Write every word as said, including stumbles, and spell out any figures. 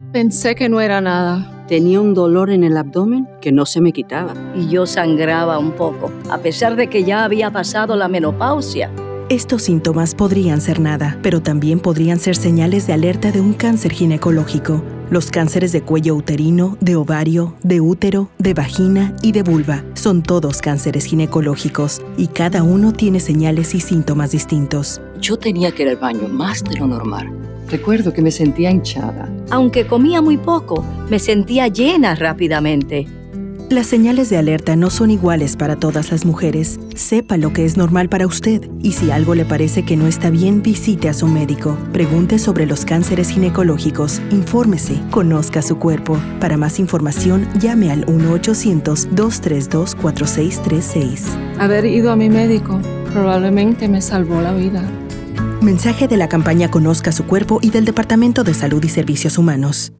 Pensé que no era nada. Tenía un dolor en el abdomen que no se me quitaba. Y yo sangraba un poco, a pesar de que ya había pasado la menopausia. Estos síntomas podrían ser nada, pero también podrían ser señales de alerta de un cáncer ginecológico. Los cánceres de cuello uterino, de ovario, de útero, de vagina y de vulva son todos cánceres ginecológicos y cada uno tiene señales y síntomas distintos. Yo tenía que ir al baño más de lo normal. Recuerdo que me sentía hinchada. Aunque comía muy poco, me sentía llena rápidamente. Las señales de alerta no son iguales para todas las mujeres. Sepa lo que es normal para usted y si algo le parece que no está bien, visite a su médico. Pregunte sobre los cánceres ginecológicos, infórmese, conozca su cuerpo. Para más información, llame al uno ochocientos, dos tres dos, cuatro seis tres seis. Haber ido a mi médico probablemente me salvó la vida. Mensaje de la campaña Conozca su cuerpo y del Departamento de Salud y Servicios Humanos.